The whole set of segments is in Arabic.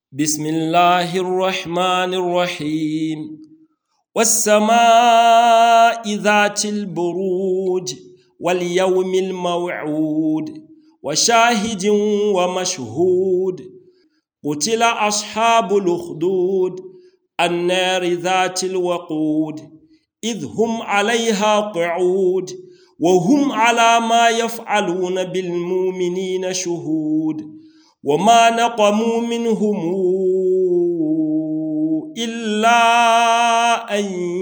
بسم الله الرحمن الرحيم. والسماء ذات البروج واليوم الموعود وشاهد ومشهود. قتل أصحاب الأخدود النار ذات الوقود إذ هم عليها قعود وهم على ما يفعلون بالمؤمنين شهود. وما نقموا منهم إلا أن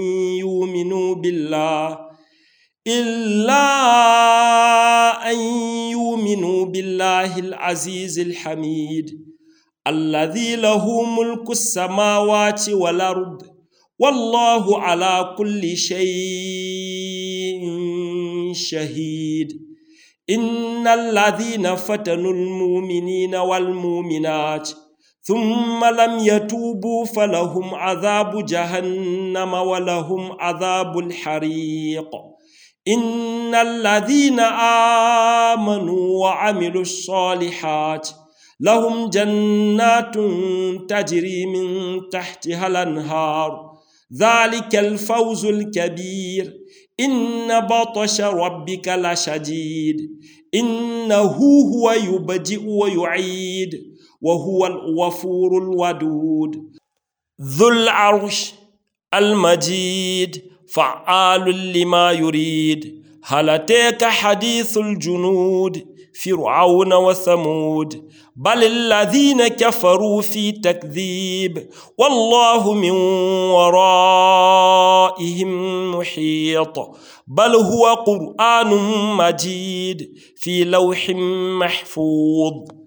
يؤمنوا بالله العزيز الحميد الذي له ملك السماوات والأرض والله على كل شيء شهيد. إن الذين فتنوا المؤمنين والمؤمنات ثم لم يتوبوا فلهم عذاب جهنم ولهم عذاب الحريق. إن الذين آمنوا وعملوا الصالحات لهم جنات تجري من تحتها الأنهار ذلك الفوز الكبير. إن بطش ربك لشديد إنه هو يبدئ ويعيد وهو الغفور الودود ذو العرش المجيد فعال لما يريد. هل أتاك حديث الجنود فرعون وثمود بل الذين كفروا في تكذيب والله من ورائهم محيط. بل هو قرآن مجيد في لوح محفوظ.